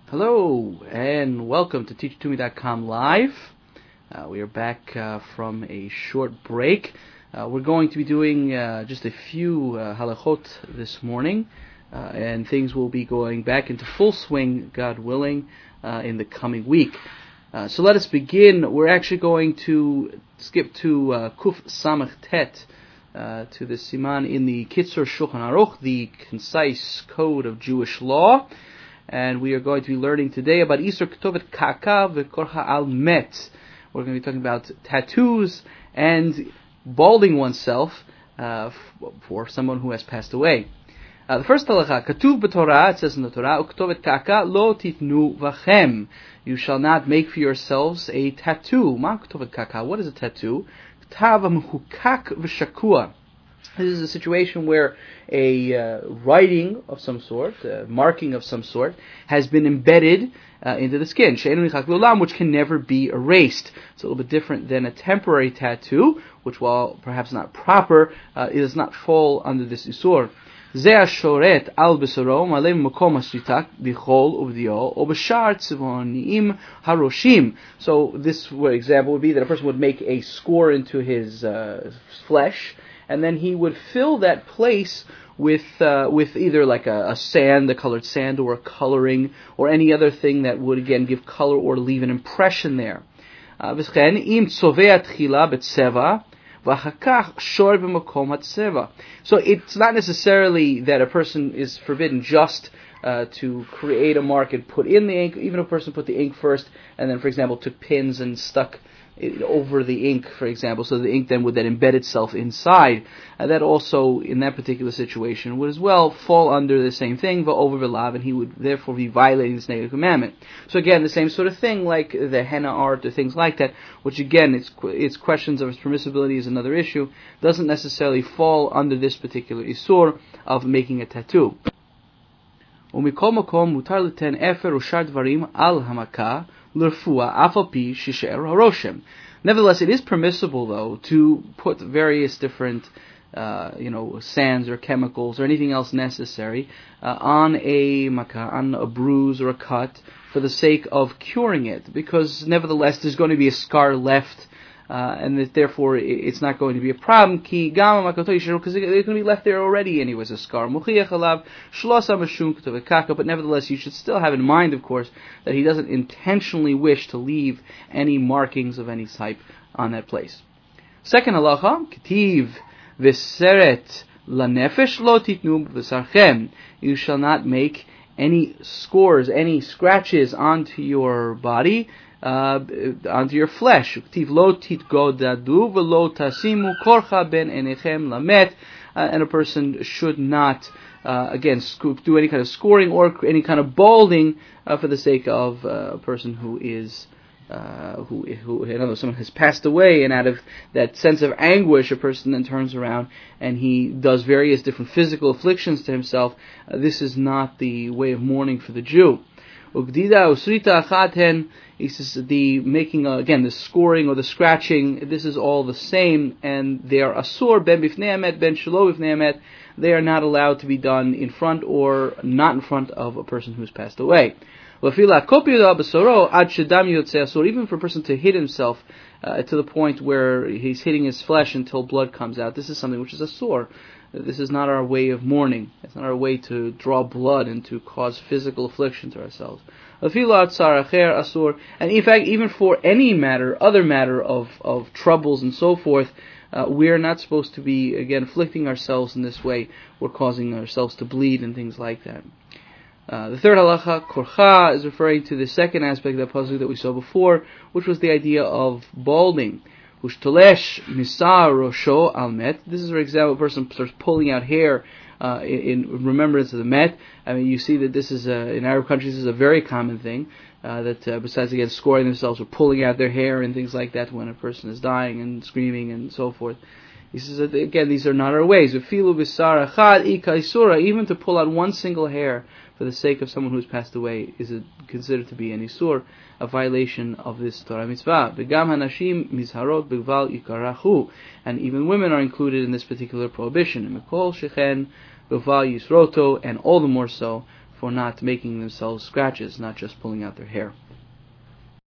Hello, and welcome to TeachToMe.com Live. We are back from a short break. We're going to be doing just a few halachot this morning, and things will be going back into full swing, God willing, in the coming week. So let us begin. We're actually going to skip to Kuf Samach Tet, to the Siman in the Kitzur Shulchan Aruch, the concise code of Jewish law. And we are going to be learning today about Isur Ketovet Kaka v'Korcha al Met. We're going to be talking about tattoos and balding oneself for someone who has passed away. The first halacha, Katuv b'Torah, it says in the Torah, Uktovet Kaka lo titnu v'chem. You shall not make for yourselves a tattoo. Ma Ketovet Kaka, what is a tattoo? Ktav mechukak v'shakua. This is a situation where a writing of some sort, marking of some sort, has been embedded into the skin, which can never be erased. It's a little bit different than a temporary tattoo, which, while perhaps not proper, it does not fall under this isur. So this example would be that a person would make a score into his flesh, and then he would fill that place with either like a colored sand, or a coloring, or any other thing that would again give color or leave an impression there. So it's not necessarily that a person is forbidden just to create a mark and put in the ink. Even if a person put the ink first and then, for example, took pins and stuck it over the ink, for example, so the ink then would embed itself inside. That also, in that particular situation, would as well fall under the same thing, over v'lav, and he would therefore be violating this negative commandment. So again, the same sort of thing, like the henna art or things like that, which again, it's questions of its permissibility is another issue, doesn't necessarily fall under this particular isur of making a tattoo. ומכל מקום מותר ליתן אפר ושאר דברים על המכה לרפואה אף על פי שישאר הרושם. Nevertheless, it is permissible, though, to put various different sands or chemicals or anything else necessary on a makah, on a bruise or a cut, for the sake of curing it, because nevertheless there's going to be a scar left, and that therefore it's not going to be a problem, because it's going to be left there already anyways, a scar. But nevertheless, you should still have in mind, of course, that he doesn't intentionally wish to leave any markings of any type on that place. Second halacha, Ketiv v'seret lanefesh lo titnu v'sarchem. You shall not make any scores, any scratches onto your body, onto your flesh. And a person should not do any kind of scoring or any kind of balding for the sake of a person who is someone has passed away, and out of that sense of anguish, a person then turns around and he does various different physical afflictions to himself. This is not the way of mourning for the Jew. He says the making the scoring or the scratching, this is all the same, and they are asur ben bifnei hamet ben shelo bifnei hamet. They are not allowed to be done in front or not in front of a person who has passed away. Even for a person to hit himself to the point where he's hitting his flesh until blood comes out, this is something which is asur. This is not our way of mourning. It's not our way to draw blood and to cause physical affliction to ourselves. And in fact, even for any other matter of troubles and so forth, we are not supposed to be, again, afflicting ourselves in this way. We're causing ourselves to bleed and things like that. The third halacha, korcha, is referring to the second aspect of the pasuk that we saw before, which was the idea of balding. Ushtolesh misar rosho al met. This is, for example, a person starts pulling out hair in remembrance of the met. I mean, you see that this is in Arab countries this is a very common thing. That besides again scoring themselves or pulling out their hair and things like that when a person is dying and screaming and so forth. He says that again these are not our ways. Even to pull out one single hair for the sake of someone who's passed away is considered to be an isur, a violation of this Torah mitzvah. And even women are included in this particular prohibition. And all the more so for not making themselves scratches, not just pulling out their hair.